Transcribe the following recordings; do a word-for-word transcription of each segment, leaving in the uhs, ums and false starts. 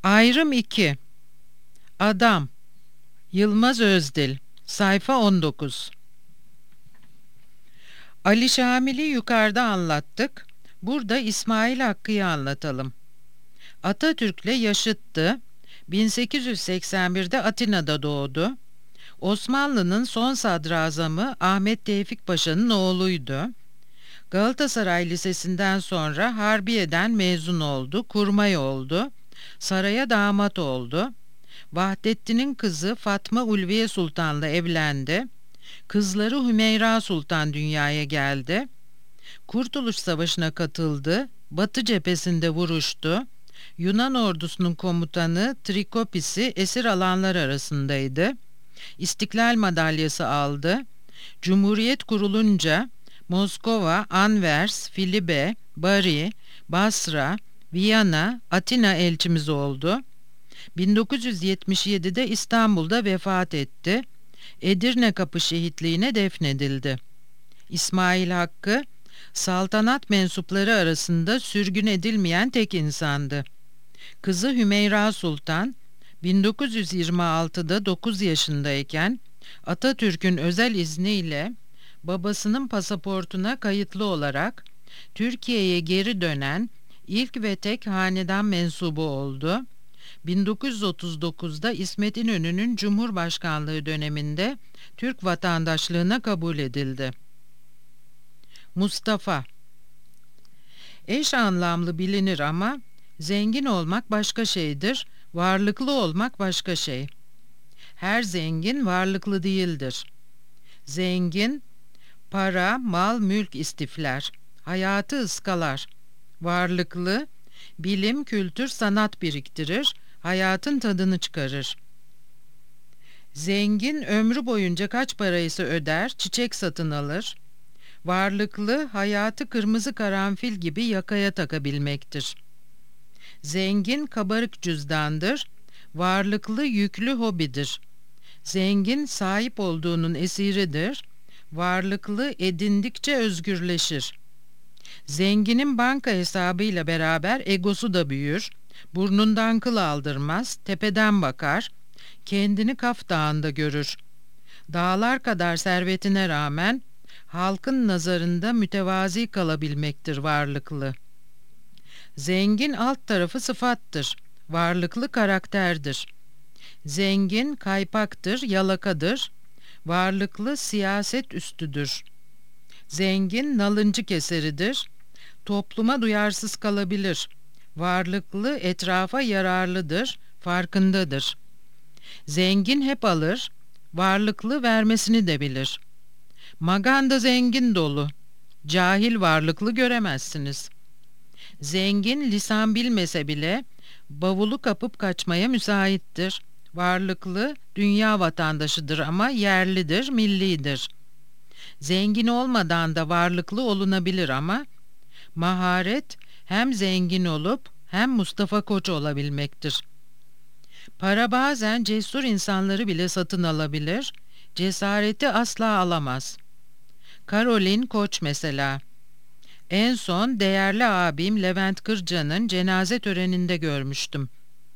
Ayrım iki. Adam. Yılmaz Özdil. Sayfa on dokuz. Ali Şamil'i yukarıda anlattık. Burada İsmail Hakkı'yı anlatalım. Atatürk'le yaşıttı. bin sekiz yüz seksen birde Atina'da doğdu. Osmanlı'nın son sadrazamı Ahmet Tevfik Paşa'nın oğluydu. Galatasaray Lisesi'nden sonra Harbiye'den mezun oldu, kurmay oldu. Saraya damat oldu. Vahdettin'in kızı Fatma Ulviye Sultan'la evlendi. Kızları Hümeyra Sultan dünyaya geldi. Kurtuluş Savaşı'na katıldı. Batı cephesinde vuruştu. Yunan ordusunun komutanı Trikopis'i esir alanlar arasındaydı. İstiklal Madalyası aldı. Cumhuriyet kurulunca Moskova, Anvers, Filibe, Bari, Basra, Viyana, Atina elçimiz oldu. bin dokuz yüz yetmiş yedide İstanbul'da vefat etti. Edirne Kapı şehitliğine defnedildi. İsmail Hakkı, saltanat mensupları arasında sürgün edilmeyen tek insandı. Kızı Hümeyra Sultan, bin dokuz yüz yirmi altıda dokuz yaşındayken Atatürk'ün özel izniyle babasının pasaportuna kayıtlı olarak Türkiye'ye geri dönen ilk ve tek hanedan mensubu oldu. bin dokuz yüz otuz dokuzda İsmet İnönü'nün Cumhurbaşkanlığı döneminde Türk vatandaşlığına kabul edildi. Mustafa. Eş anlamlı bilinir ama zengin olmak başka şeydir, varlıklı olmak başka şey. Her zengin varlıklı değildir. Zengin, para, mal, mülk istifler, hayatı ıskalar. Varlıklı, bilim, kültür, sanat biriktirir, hayatın tadını çıkarır. Zengin ömrü boyunca kaç paraysa öder, çiçek satın alır. Varlıklı, hayatı kırmızı karanfil gibi yakaya takabilmektir. Zengin kabarık cüzdandır, varlıklı yüklü hobidir. Zengin sahip olduğunun esiridir, varlıklı edindikçe özgürleşir. Zenginin banka hesabıyla beraber egosu da büyür, burnundan kıl aldırmaz, tepeden bakar, kendini Kaf Dağı'nda görür. Dağlar kadar servetine rağmen halkın nazarında mütevazi kalabilmektir varlıklı. Zengin alt tarafı sıfattır, varlıklı karakterdir. Zengin kaypaktır, yalakadır, varlıklı siyaset üstüdür. Zengin nalıncı keseridir, topluma duyarsız kalabilir. Varlıklı etrafa yararlıdır, farkındadır. Zengin hep alır, varlıklı vermesini de bilir. Maganda zengin dolu, cahil varlıklı göremezsiniz. Zengin lisan bilmese bile bavulu kapıp kaçmaya müsaittir. Varlıklı dünya vatandaşıdır ama yerlidir, millidir. Zengin olmadan da varlıklı olunabilir ama maharet hem zengin olup hem Mustafa Koç olabilmektir. Para bazen cesur insanları bile satın alabilir, cesareti asla alamaz. Caroline Koç mesela. En son değerli abim Levent Kırca'nın cenaze töreninde görmüştüm.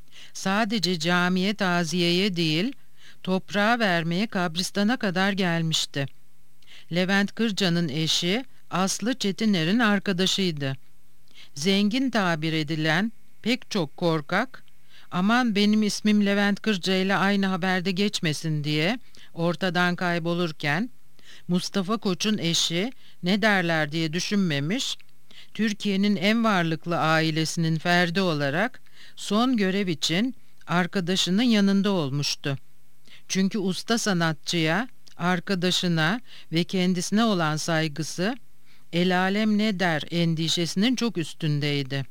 Sadece camiye taziyeye değil, toprağa vermeye kabristana kadar gelmişti. Levent Kırca'nın eşi Aslı Çetiner'in arkadaşıydı. Zengin tabir edilen pek çok korkak, aman benim ismim Levent Kırca ile aynı haberde geçmesin diye ortadan kaybolurken, Mustafa Koç'un eşi ne derler diye düşünmemiş, Türkiye'nin en varlıklı ailesinin ferdi olarak son görev için arkadaşının yanında olmuştu. Çünkü usta sanatçıya, arkadaşına ve kendisine olan saygısı, el alem ne der endişesinin çok üstündeydi.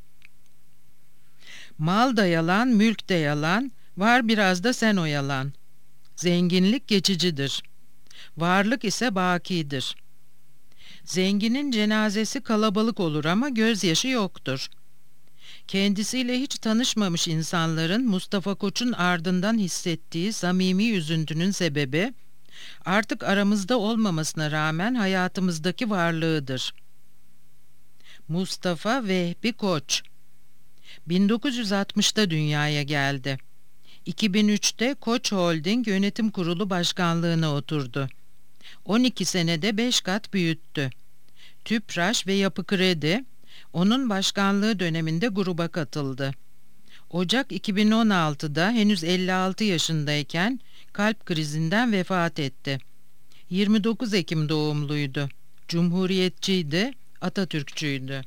Mal da yalan, mülk de yalan, var biraz da sen oyalan. Zenginlik geçicidir. Varlık ise bakidir. Zenginin cenazesi kalabalık olur ama gözyaşı yoktur. Kendisiyle hiç tanışmamış insanların Mustafa Koç'un ardından hissettiği samimi üzüntünün sebebi, artık aramızda olmamasına rağmen hayatımızdaki varlığıdır. Mustafa Vehbi Koç. bin dokuz yüz altmışta dünyaya geldi. iki bin üçte Koç Holding Yönetim Kurulu Başkanlığına oturdu. on iki senede beş kat büyüttü. Tüpraş ve Yapı Kredi, onun başkanlığı döneminde gruba katıldı. Ocak iki bin on altıda henüz elli altı yaşındayken kalp krizinden vefat etti. yirmi dokuz Ekim doğumluydu. Cumhuriyetçiydi, Atatürkçüydü.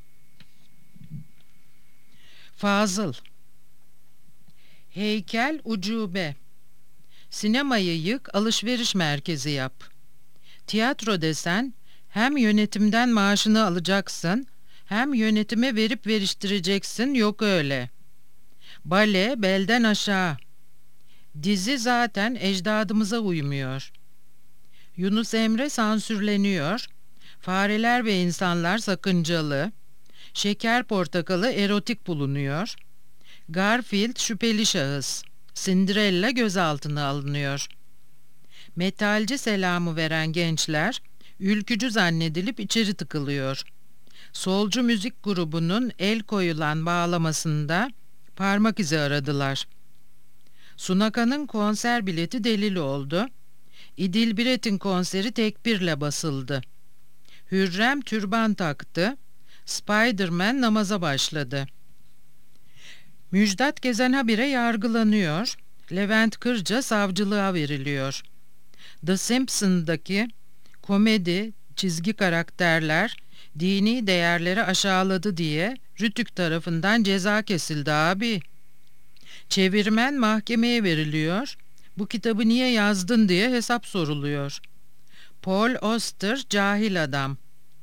Fazıl. Heykel ucube. Sinemayı yık, alışveriş merkezi yap. Tiyatro desen, hem yönetimden maaşını alacaksın, hem yönetime verip veriştireceksin, yok öyle. Bale belden aşağı. Dizi zaten ecdadımıza uymuyor. Yunus Emre sansürleniyor. Fareler ve insanlar sakıncalı. Şeker portakalı erotik bulunuyor. Garfield şüpheli şahıs. Cinderella gözaltına alınıyor. Metalci selamı veren gençler ülkücü zannedilip içeri tıkılıyor. Solcu müzik grubunun el koyulan bağlamasında parmak izi aradılar. Sunaka'nın konser bileti delil oldu. İdil Biret'in konseri tekbirle basıldı. Hürrem türban taktı. Spider-Man namaza başladı. Müjdat Gezen habire yargılanıyor. Levent Kırca savcılığa veriliyor. The Simpsons'daki komedi, çizgi karakterler dini değerleri aşağıladı diye Rütük tarafından ceza kesildi abi. Çevirmen mahkemeye veriliyor. Bu kitabı niye yazdın diye hesap soruluyor. Paul Auster cahil adam.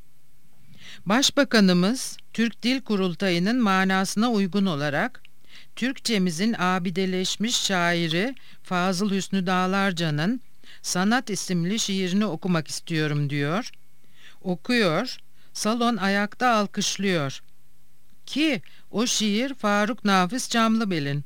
Başbakanımız Türk Dil Kurultayı'nın manasına uygun olarak Türkçemizin abideleşmiş şairi Fazıl Hüsnü Dağlarca'nın Sanat isimli şiirini okumak istiyorum diyor. Okuyor, salon ayakta alkışlıyor. Ki o şiir Faruk Nafiz Camlıbel'in.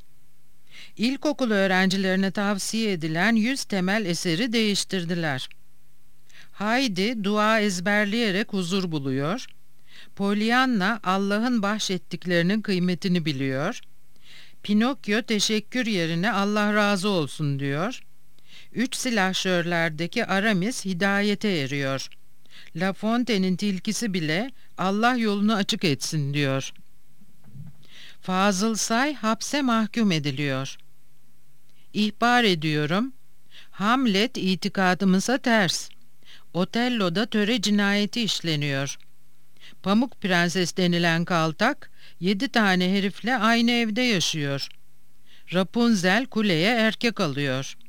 İlkokul öğrencilerine tavsiye edilen yüz temel eseri değiştirdiler. Haydi dua ezberleyerek huzur buluyor. Pollyanna Allah'ın bahşettiklerinin kıymetini biliyor. Pinokyo teşekkür yerine Allah razı olsun diyor. Üç silahşörlerdeki Aramis hidayete eriyor. La Fontaine'in tilkisi bile Allah yolunu açık etsin diyor. Fazıl Say hapse mahkum ediliyor. İhbar ediyorum. Hamlet itikadımıza ters. Otello'da töre cinayeti işleniyor. Pamuk Prenses denilen kaltak yedi tane herifle aynı evde yaşıyor. Rapunzel kuleye erkek alıyor.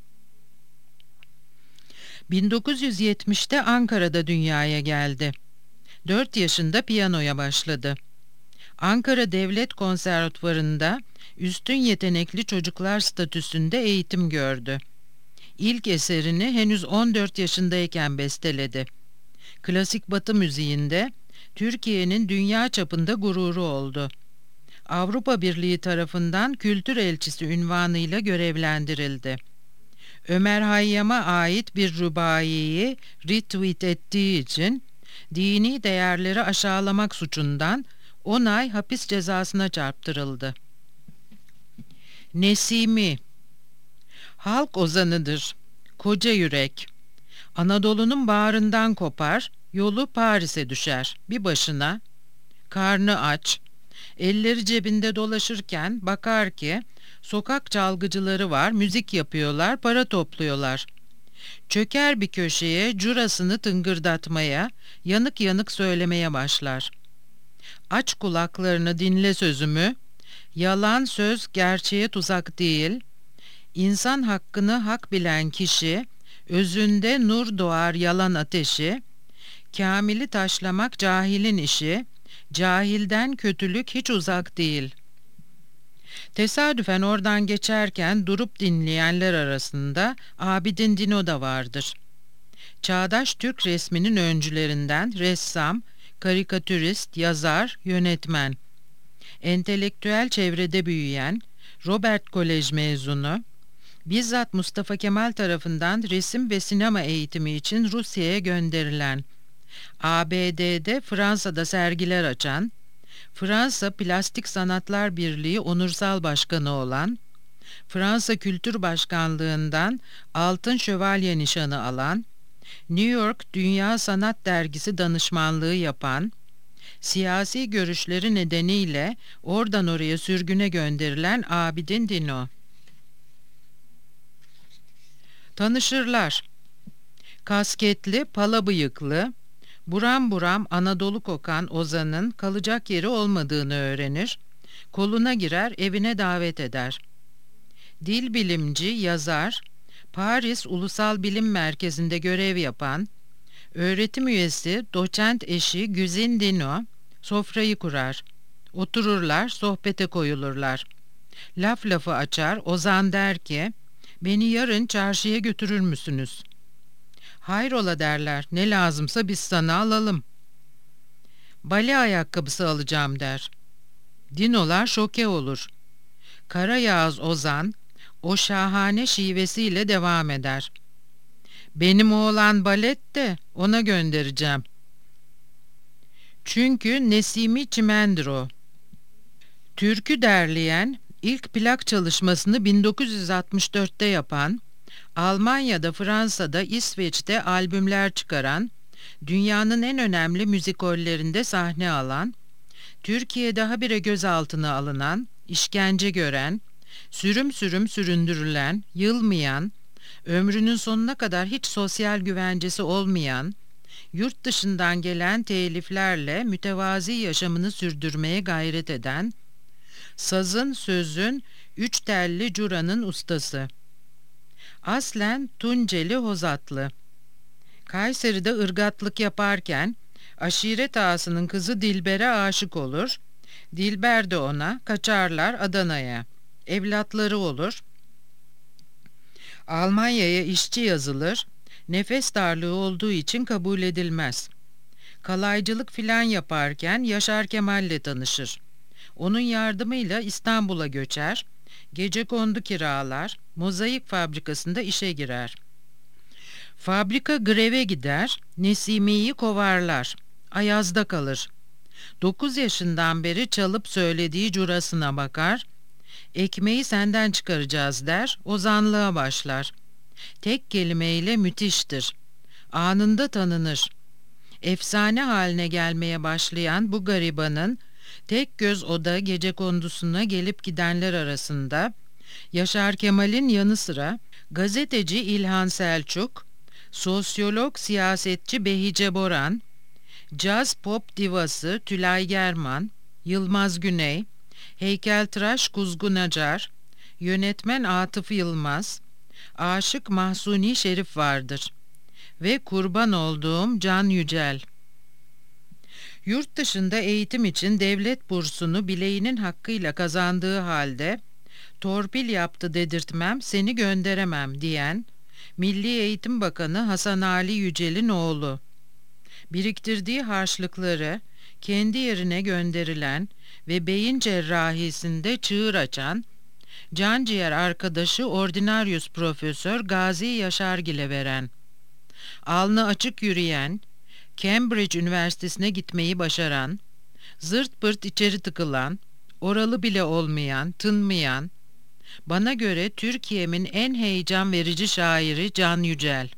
bin dokuz yüz yetmişte Ankara'da dünyaya geldi. Dört yaşında piyanoya başladı. Ankara Devlet Konservatuvarı'nda üstün yetenekli çocuklar statüsünde eğitim gördü. İlk eserini henüz on dört yaşındayken besteledi. Klasik Batı müziğinde Türkiye'nin dünya çapında gururu oldu. Avrupa Birliği tarafından kültür elçisi unvanıyla görevlendirildi. Ömer Hayyam'a ait bir rubaiyi retweet ettiği için dini değerleri aşağılamak suçundan on ay hapis cezasına çarptırıldı. Nesimi halk ozanıdır. Koca yürek. Anadolu'nun bağrından kopar, yolu Paris'e düşer. Bir başına, karnı aç, elleri cebinde dolaşırken bakar ki sokak çalgıcıları var, müzik yapıyorlar, para topluyorlar. Çöker bir köşeye curasını tıngırdatmaya, yanık yanık söylemeye başlar. Aç kulaklarını dinle sözümü, yalan söz gerçeğe tuzak değil, İnsan hakkını hak bilen kişi, özünde nur doğar yalan ateşi, kamili taşlamak cahilin işi, cahilden kötülük hiç uzak değil. Tesadüfen oradan geçerken durup dinleyenler arasında Abidin Dino da vardır. Çağdaş Türk resminin öncülerinden ressam, karikatürist, yazar, yönetmen. Entelektüel çevrede büyüyen, Robert Kolej mezunu, bizzat Mustafa Kemal tarafından resim ve sinema eğitimi için Rusya'ya gönderilen, A B D'de Fransa'da sergiler açan, Fransa Plastik Sanatlar Birliği onursal başkanı olan, Fransa Kültür Başkanlığından Altın Şövalye nişanı alan, New York Dünya Sanat Dergisi danışmanlığı yapan, siyasi görüşleri nedeniyle oradan oraya sürgüne gönderilen Abidin Dino. Tanışırlar. Kasketli, pala bıyıklı, buram buram Anadolu kokan Ozan'ın kalacak yeri olmadığını öğrenir, koluna girer, evine davet eder. Dil bilimci, yazar, Paris Ulusal Bilim Merkezi'nde görev yapan, öğretim üyesi, doçent eşi Güzin Dino sofrayı kurar. Otururlar, sohbete koyulurlar. Laf lafı açar, Ozan der ki, "Beni yarın çarşıya götürür müsünüz?" "Hayrola," derler, "ne lazımsa biz sana alalım." "Bale ayakkabısı alacağım," der. Dinolar şoke olur. Kara Yağız Ozan, o şahane şivesiyle devam eder. "Benim oğlan balet de ona göndereceğim. Çünkü Nesimi Çimendir o." Türkü derleyen, ilk plak çalışmasını bin dokuz yüz altmış dörtte yapan, Almanya'da, Fransa'da, İsveç'te albümler çıkaran, dünyanın en önemli müzikollerinde sahne alan, Türkiye'de habire gözaltına alınan, işkence gören, sürüm sürüm süründürülen, yılmayan, ömrünün sonuna kadar hiç sosyal güvencesi olmayan, yurt dışından gelen teliflerle mütevazi yaşamını sürdürmeye gayret eden, sazın, sözün, üç telli curanın ustası. Aslen Tunceli Hozatlı. Kayseri'de ırgatlık yaparken aşiret ağasının kızı Dilber'e aşık olur. Dilber de ona, kaçarlar Adana'ya. Evlatları olur. Almanya'ya işçi yazılır. Nefes darlığı olduğu için kabul edilmez. Kalaycılık filan yaparken Yaşar Kemal'le tanışır. Onun yardımıyla İstanbul'a göçer. Gecekondu kiralar. Mozaik fabrikasında işe girer. Fabrika greve gider. Nesimi'yi kovarlar. Ayaz'da kalır. Dokuz yaşından beri çalıp söylediği curasına bakar. "Ekmeği senden çıkaracağız," der. Ozanlığa başlar. Tek kelimeyle müthiştir. Anında tanınır. Efsane haline gelmeye başlayan bu garibanın tek göz oda gecekondusuna gelip gidenler arasında Yaşar Kemal'in yanı sıra gazeteci İlhan Selçuk, sosyolog siyasetçi Behice Boran, caz pop divası Tülay German, Yılmaz Güney, heykeltıraş Kuzgun Acar, yönetmen Atıf Yılmaz, aşık Mahsuni Şerif vardır ve kurban olduğum Can Yücel. Yurt dışında eğitim için devlet bursunu bileğinin hakkıyla kazandığı halde torpil yaptı dedirtmem, seni gönderemem diyen Milli Eğitim Bakanı Hasan Ali Yücel'in oğlu. Biriktirdiği harçlıkları kendi yerine gönderilen ve beyin cerrahisinde çığır açan canciğer arkadaşı Ordinarius Profesör Gazi Yaşargil'e veren, alnı açık yürüyen, Cambridge Üniversitesi'ne gitmeyi başaran, zırt pırt içeri tıkılan, oralı bile olmayan, tınmayan, bana göre Türkiye'min en heyecan verici şairi Can Yücel.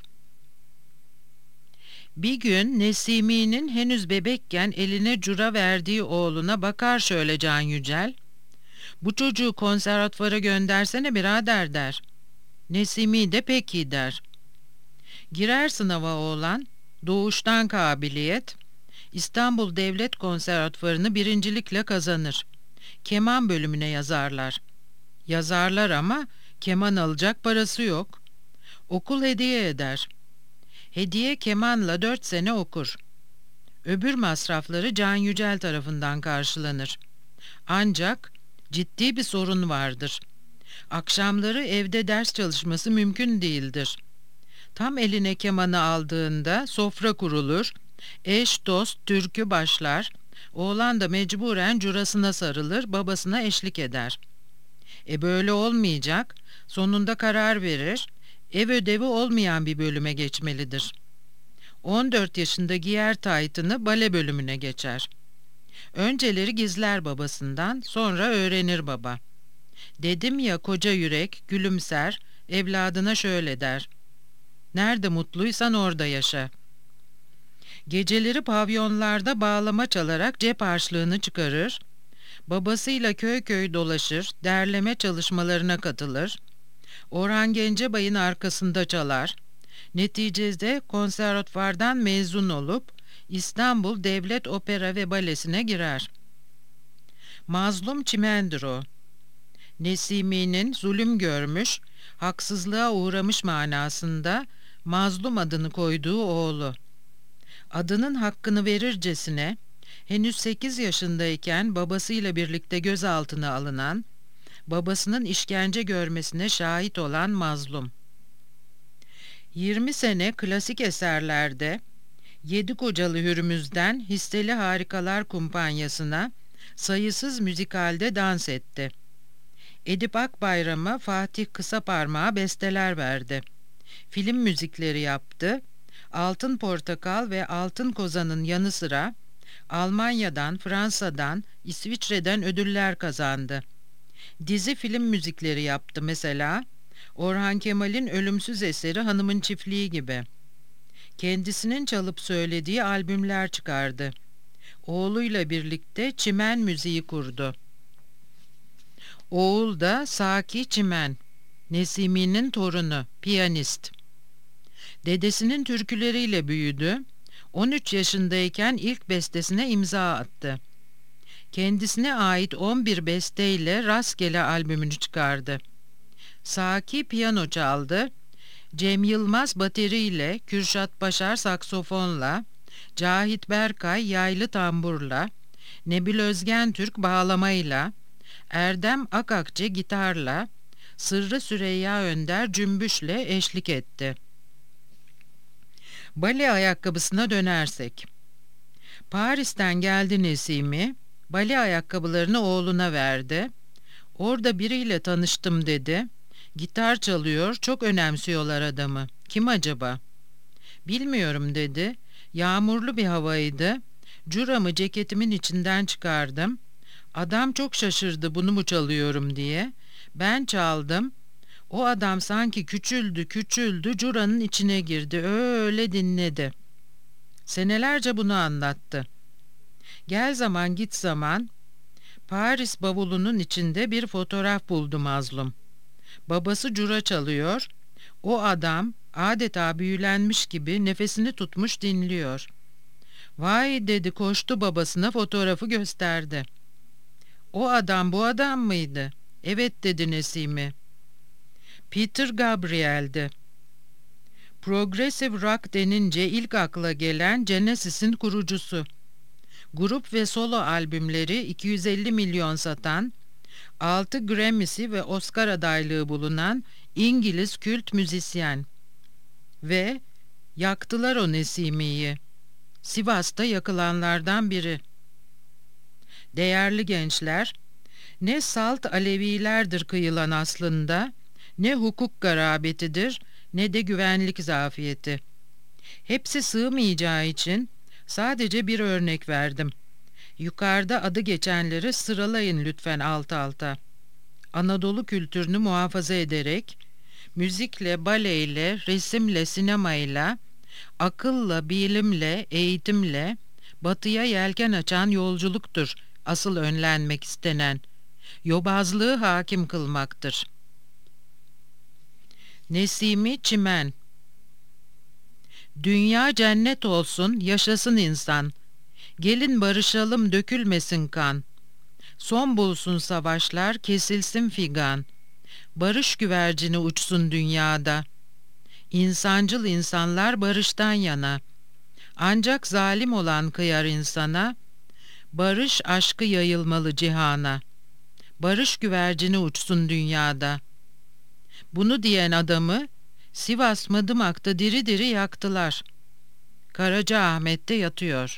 Bir gün Nesimi'nin henüz bebekken eline cura verdiği oğluna bakar şöyle Can Yücel. "Bu çocuğu konservatuvara göndersene birader," der. Nesimi de peki der. Girer sınava oğlan, doğuştan kabiliyet, İstanbul Devlet Konservatuvarını birincilikle kazanır. Keman bölümüne yazarlar. Yazarlar ama keman alacak parası yok. Okul hediye eder. Hediye kemanla dört sene okur. Öbür masrafları Can Yücel tarafından karşılanır. Ancak ciddi bir sorun vardır. Akşamları evde ders çalışması mümkün değildir. Tam eline kemanı aldığında sofra kurulur, eş dost türkü başlar, oğlan da mecburen curasına sarılır, babasına eşlik eder. E böyle olmayacak, sonunda karar verir, ev ödevi olmayan bir bölüme geçmelidir. on dört yaşında giyer taytını bale bölümüne geçer. Önceleri gizler babasından, sonra öğrenir baba. Dedim ya, koca yürek gülümser, evladına şöyle der: "Nerede mutluysan orada yaşa." Geceleri pavyonlarda bağlama çalarak cep harçlığını çıkarır, babasıyla köy köy dolaşır, derleme çalışmalarına katılır, Orhan Gencebay'ın arkasında çalar. Neticede konservatuvardan mezun olup İstanbul Devlet Opera ve Balesi'ne girer. Mazlum çimendir o. Nesimi'nin zulüm görmüş, haksızlığa uğramış manasında mazlum adını koyduğu oğlu. Adının hakkını verircesine henüz sekiz yaşındayken babasıyla birlikte gözaltına alınan, babasının işkence görmesine şahit olan mazlum. yirmi sene klasik eserlerde Yedi Kocalı Hürmüz'den Hisseli Harikalar Kumpanyası'na sayısız müzikalde dans etti. Edip Akbayram'a Fatih Kısaparmak'a besteler verdi. Film müzikleri yaptı. Altın Portakal ve Altın Kozan'ın yanı sıra Almanya'dan, Fransa'dan, İsviçre'den ödüller kazandı. Dizi film müzikleri yaptı mesela. Orhan Kemal'in ölümsüz eseri Hanımın Çiftliği gibi. Kendisinin çalıp söylediği albümler çıkardı. Oğluyla birlikte çimen müziği kurdu. Oğul da Saki Çimen, Nesimi'nin torunu, piyanist. Dedesinin türküleriyle büyüdü. on üç yaşındayken ilk bestesine imza attı. Kendisine ait on bir besteyle Rastgele albümünü çıkardı. Saki piyano çaldı. Cem Yılmaz bateriyle, Kürşat Başar saksofonla, Cahit Berkay yaylı tamburla, Nebil Özgentürk bağlamayla, Erdem Akakçe gitarla, Sırrı Süreyya Önder cümbüşle eşlik etti. Bale ayakkabısına dönersek. Paris'ten geldi Nesimi, bale ayakkabılarını oğluna verdi. Orada biriyle tanıştım dedi. Gitar çalıyor, çok önemsiyorlar adamı. Kim acaba? Bilmiyorum dedi. Yağmurlu bir havaydı. Curamı ceketimin içinden çıkardım. Adam çok şaşırdı bunu mu çalıyorum diye. Ben çaldım. O adam sanki küçüldü küçüldü curanın içine girdi. Öyle dinledi. Senelerce bunu anlattı. Gel zaman git zaman Paris bavulunun içinde bir fotoğraf buldu mazlum. Babası cura çalıyor. O adam adeta büyülenmiş gibi nefesini tutmuş dinliyor. Vay dedi, koştu babasına, fotoğrafı gösterdi. O adam bu adam mıydı? Evet dedi Nesimi. Peter Gabriel'di. Progressive rock denince ilk akla gelen Genesis'in kurucusu. Grup ve solo albümleri iki yüz elli milyon satan, altı Grammy'si ve Oscar adaylığı bulunan İngiliz kült müzisyen. Ve yaktılar o Nesimi'yi. Sivas'ta yakılanlardan biri. Değerli gençler, ne salt Alevilerdir kıyılan aslında, ne hukuk garabetidir, ne de güvenlik zafiyeti. Hepsi sığmayacağı için sadece bir örnek verdim. Yukarıda adı geçenleri sıralayın lütfen alt alta. Anadolu kültürünü muhafaza ederek, müzikle, baleyle, resimle, sinemayla, akılla, bilimle, eğitimle, batıya yelken açan yolculuktur asıl önlenmek istenen. Yobazlığı hakim kılmaktır. Nesimi Çimen. Dünya cennet olsun, yaşasın insan. Gelin barışalım, dökülmesin kan. Son bulsun savaşlar, kesilsin figan. Barış güvercini uçsun dünyada. İnsancıl insanlar barıştan yana. Ancak zalim olan kıyar insana. Barış aşkı yayılmalı cihana. Barış güvercini uçsun dünyada. Bunu diyen adamı Sivas Madımak'ta diri diri yaktılar. Karacaahmet'te yatıyor.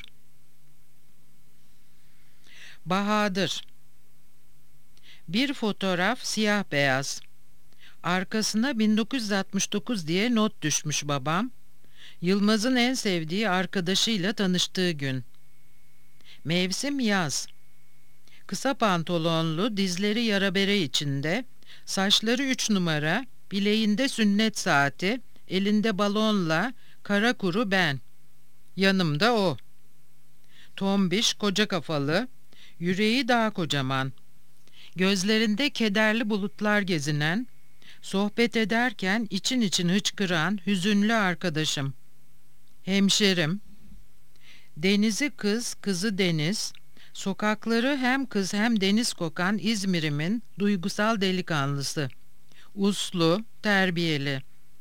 Bahadır. Bir fotoğraf siyah beyaz. Arkasına bin dokuz yüz altmış dokuz diye not düşmüş babam. Yılmaz'ın en sevdiği arkadaşıyla tanıştığı gün. Mevsim yaz. Kısa pantolonlu, dizleri yara bere içinde, saçları üç numara, bileğinde sünnet saati, elinde balonla, kara kuru ben. Yanımda o. Tombiş, koca kafalı, yüreği daha kocaman. Gözlerinde kederli bulutlar gezinen, sohbet ederken için için hıçkıran hüzünlü arkadaşım. Hemşerim. Denizi kız, kızı deniz, sokakları hem kız hem deniz kokan İzmir'imin duygusal delikanlısı. Uslu, terbiyeli.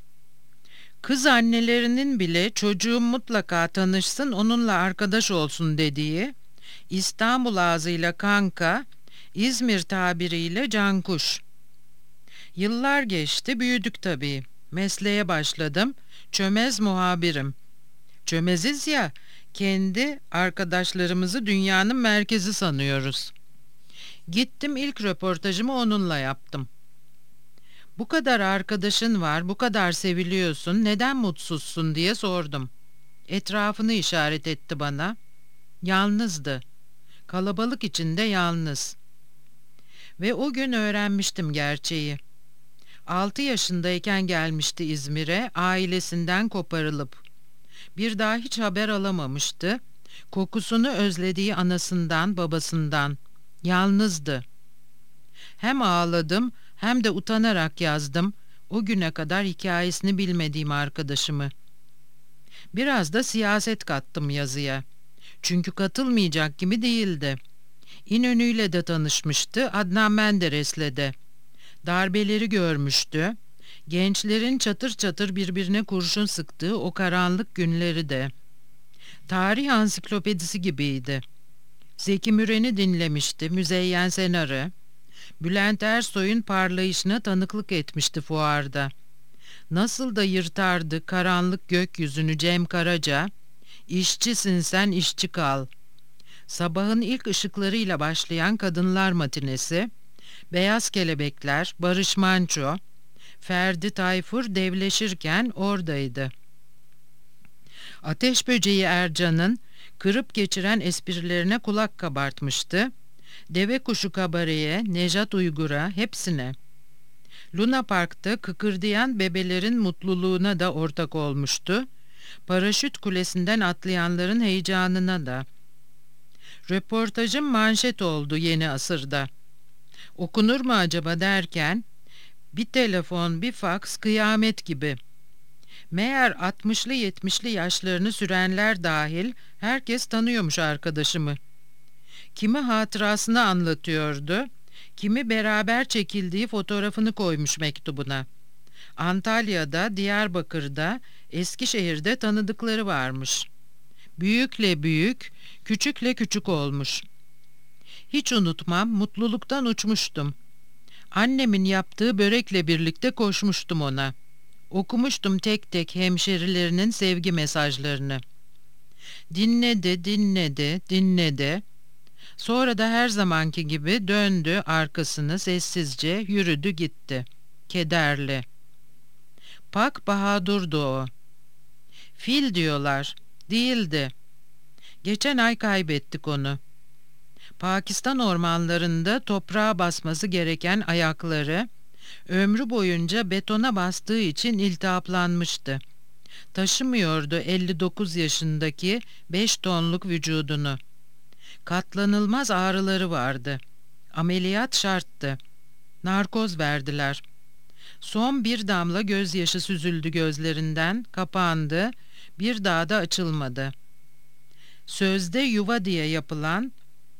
Kız annelerinin bile çocuğum mutlaka tanışsın, onunla arkadaş olsun dediği, İstanbul ağzıyla kanka, İzmir tabiriyle cankuş. Yıllar geçti, büyüdük tabii. Mesleğe başladım, çömez muhabirim. Çömeziz ya, kendi arkadaşlarımızı dünyanın merkezi sanıyoruz. Gittim, ilk röportajımı onunla yaptım. Bu kadar arkadaşın var, bu kadar seviliyorsun, neden mutsuzsun diye sordum. Etrafını işaret etti bana. Yalnızdı. Kalabalık içinde yalnız. Ve o gün öğrenmiştim gerçeği. Altı yaşındayken gelmişti İzmir'e, ailesinden koparılıp. Bir daha hiç haber alamamıştı. Kokusunu özlediği anasından, babasından. Yalnızdı. Hem ağladım hem de utanarak yazdım o güne kadar hikayesini bilmediğim arkadaşımı. Biraz da siyaset kattım yazıya. Çünkü katılmayacak gibi değildi. İnönü'yle de tanışmıştı, Adnan Menderes'le de. Darbeleri görmüştü. Gençlerin çatır çatır birbirine kurşun sıktığı o karanlık günleri de. Tarih ansiklopedisi gibiydi. Zeki Müren'i dinlemişti, Müzeyyen Senar'ı. Bülent Ersoy'un parlayışına tanıklık etmişti fuarda. Nasıl da yırtardı karanlık gökyüzünü Cem Karaca. İşçisin sen, işçi kal. Sabahın ilk ışıklarıyla başlayan kadınlar matinesi, Beyaz Kelebekler, Barış Manço, Ferdi Tayfur devleşirken oradaydı. Ateş Böceği Ercan'ın kırıp geçiren esprilerine kulak kabartmıştı. Deve Kuşu Kabare'ye, Nejat Uygur'a, hepsine. Luna Park'ta kıkırdayan bebelerin mutluluğuna da ortak olmuştu. Paraşüt kulesinden atlayanların heyecanına da. Röportajım manşet oldu Yeni Asır'da. Okunur mu acaba derken, bir telefon, bir faks kıyamet gibi. Meğer altmışlı yetmişli yaşlarını sürenler dahil herkes tanıyormuş arkadaşımı. Kimi hatırasını anlatıyordu, kimi beraber çekildiği fotoğrafını koymuş mektubuna. Antalya'da, Diyarbakır'da, Eskişehir'de tanıdıkları varmış. Büyükle büyük, küçükle küçük olmuş. Hiç unutmam, mutluluktan uçmuştum. Annemin yaptığı börekle birlikte koşmuştum ona. Okumuştum tek tek hemşerilerinin sevgi mesajlarını. Dinledi, dinledi, dinledi. Sonra da her zamanki gibi döndü arkasını sessizce yürüdü gitti. Kederli. Pak Bahadur'du o. Fil diyorlar. Değildi. Geçen ay kaybettik onu. Pakistan ormanlarında toprağa basması gereken ayakları ömrü boyunca betona bastığı için iltihaplanmıştı. Taşımıyordu elli dokuz yaşındaki beş tonluk vücudunu. Katlanılmaz ağrıları vardı. Ameliyat şarttı. Narkoz verdiler. Son bir damla gözyaşı süzüldü gözlerinden, kapandı, bir daha da açılmadı. Sözde yuva diye yapılan,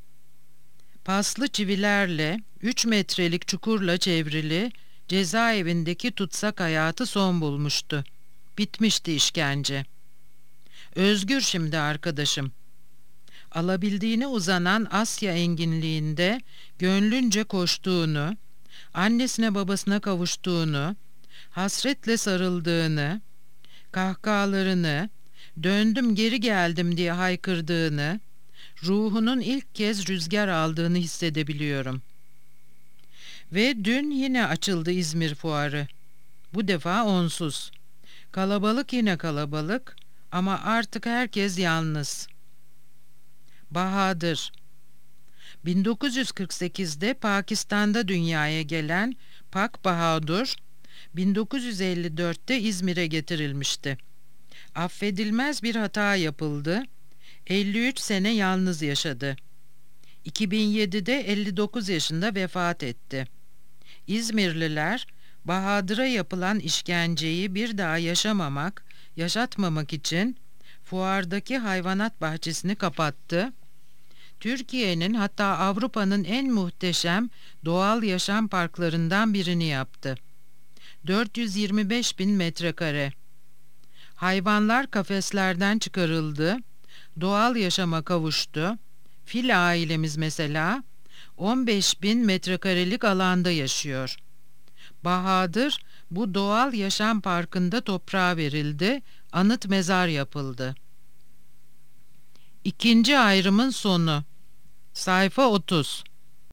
paslı çivilerle, üç metrelik çukurla çevrili cezaevindeki tutsak hayatı son bulmuştu. Bitmişti işkence. Özgür şimdi arkadaşım. Alabildiğine uzanan Asya enginliğinde gönlünce koştuğunu, annesine babasına kavuştuğunu, hasretle sarıldığını, kahkahalarını, döndüm geri geldim diye haykırdığını, ruhunun ilk kez rüzgar aldığını hissedebiliyorum. Ve dün yine açıldı İzmir fuarı. Bu defa onsuz. Kalabalık yine kalabalık ama artık herkes yalnız. Bahadır. bin dokuz yüz kırk sekizde Pakistan'da dünyaya gelen Pak Bahadur, bin dokuz yüz elli dörtte İzmir'e getirilmişti. Affedilmez bir hata yapıldı. elli üç sene yalnız yaşadı. iki bin yedide elli dokuz yaşında vefat etti. İzmirliler, Bahadır'a yapılan işkenceyi bir daha yaşamamak, yaşatmamak için fuardaki hayvanat bahçesini kapattı. Türkiye'nin, hatta Avrupa'nın en muhteşem doğal yaşam parklarından birini yaptı. dört yüz yirmi beş bin metrekare. Hayvanlar kafeslerden çıkarıldı, doğal yaşama kavuştu. Fil ailemiz mesela on beş bin metrekarelik alanda yaşıyor. Bahadır bu doğal yaşam parkında toprağa verildi, anıt mezar yapıldı. İkinci ayrımın sonu. Sayfa otuz.